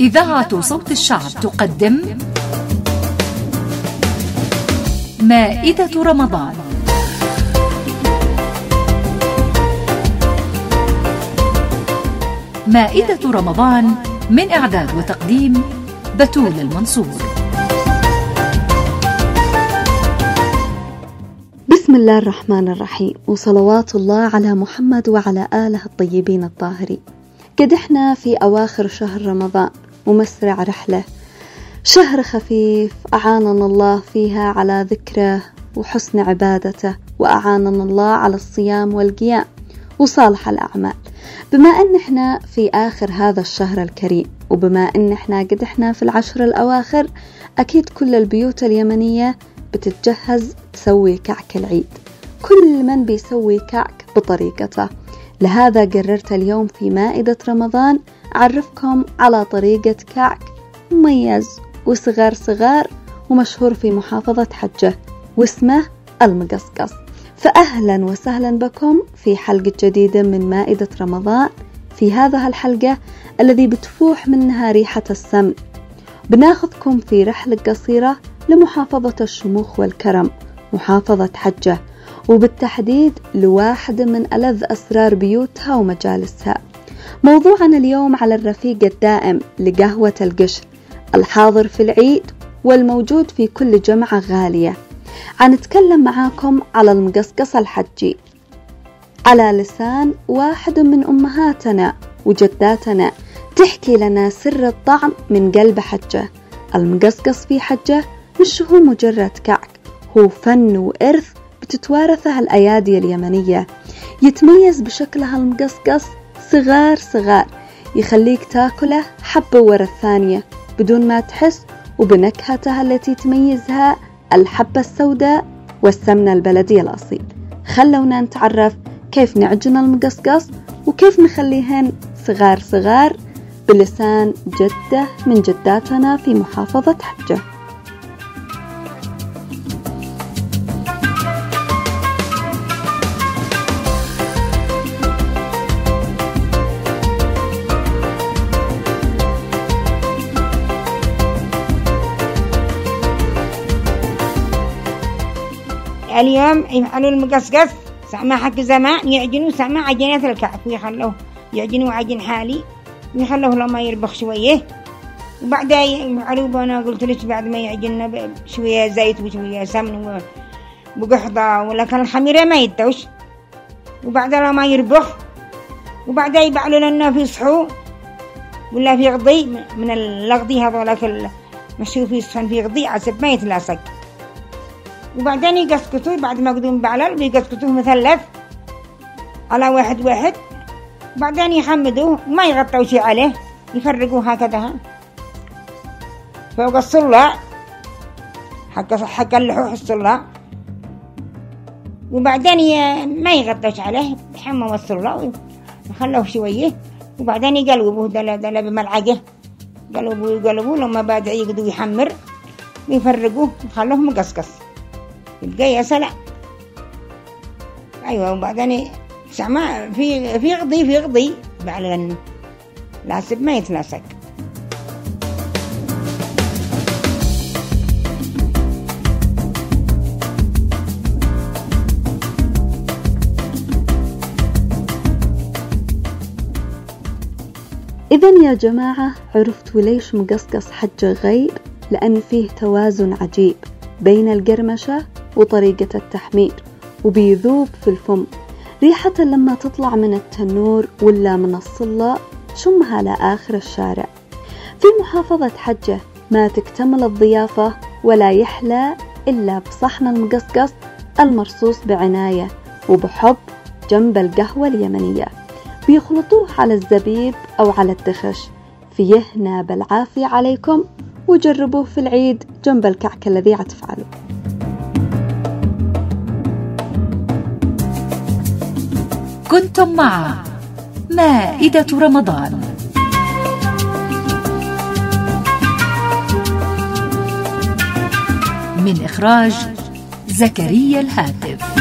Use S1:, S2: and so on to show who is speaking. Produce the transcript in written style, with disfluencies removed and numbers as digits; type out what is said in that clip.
S1: إذاعة صوت الشعب تقدم مائدة رمضان. مائدة رمضان من إعداد وتقديم بتول المنصور.
S2: بسم الله الرحمن الرحيم، وصلوات الله على محمد وعلى آله الطيبين الطاهرين. قد احنا في أواخر شهر رمضان ومسرع رحلة، شهر خفيف أعاننا الله فيها على ذكره وحسن عبادته، وأعاننا الله على الصيام والقيام وصالح الأعمال. بما أن احنا في آخر هذا الشهر الكريم، وبما أن احنا قد احنا في العشر الأواخر، أكيد كل البيوت اليمنية بتتجهز تسوي كعك العيد، كل من بيسوي كعك بطريقته. لهذا قررت اليوم في مائدة رمضان أعرفكم على طريقة كعك مميز وصغار ومشهور في محافظة حجة، واسمه المقصقص. فأهلا وسهلا بكم في حلقة جديدة من مائدة رمضان. في هذه الحلقة الذي بتفوح منها ريحة السمن، بناخذكم في رحلة قصيرة لمحافظة الشموخ والكرم، محافظة حجة، وبالتحديد لواحد من ألذ أسرار بيوتها ومجالسها. موضوعنا اليوم على الرفيق الدائم لقهوة القشر، الحاضر في العيد والموجود في كل جمعة غالية. هنتكلم معاكم على المقصقص الحجي على لسان واحد من أمهاتنا وجداتنا، تحكي لنا سر الطعم من قلب حجة. المقصقص في حجة مش هو مجرد كعك، هو فن وإرث بتتوارثها الأيادي اليمنية. يتميز بشكلها المقصقص صغار، يخليك تاكله حبة ورا الثانية بدون ما تحس، وبنكهتها التي تميزها الحبة السوداء والسمنة البلدي الأصيل. خلونا نتعرف كيف نعجن المقصقص وكيف نخليهن صغار بلسان جدة من جداتنا في محافظة حجة.
S3: اليوم يفعلوا المقصقص سمع حق زمان، يعجنوا سمع عجينات الكعك ويخلوه يعجنوا عجين حالي ويخلوه لما يربخ شوية، وبعدها يفعلوا بنا قلت لك بعد ما يعجننا شوية زيت وشوية سمن وبقحضة، ولكن الخميرة ما يدوش، وبعدها لما يربخ وبعدها يبعلوا لنا في صحو ولا في غضي من الغضي هذولك مشهور في الصحن في غضي عسب ما يتلاصق، وبعدين يقسقطوه بعد ما قدوم بعلل ويقسقطوه مثلث على واحد، وبعدين يحمدوه وما يغطوا شيء عليه، يفرقوه هكذا فوق الصلاع حق اللحوح الصلاع، وبعدين ما يغطوش عليه، يحموا الصلاع ويخلوه شوية، وبعدين يقلبوه دلا بملعقة، يقلبوه لما بعد يقدوا يحمر ويفرقوه ويخلوه مقصقص، يبقى يا سلام. أيوة، وبعدين سمع في غضي بعلن لاسب ما يتلاصق.
S2: إذن يا جماعة عرفتوا ليش مقصقص حجة غير؟ لأن فيه توازن عجيب بين القرمشة وطريقة التحمير، وبيذوب في الفم. ريحة لما تطلع من التنور ولا من الصلة شمها لآخر الشارع. في محافظة حجة ما تكتمل الضيافة ولا يحلى إلا بصحن المقصقص المرصوص بعناية وبحب جنب القهوة اليمنية، بيخلطوه على الزبيب أو على الدخش. فيهنا بالعافية عليكم، وجربوه في العيد جنب الكعك الذي هتفعله.
S1: كنتم مع مائدة رمضان من إخراج زكريا الهاتف.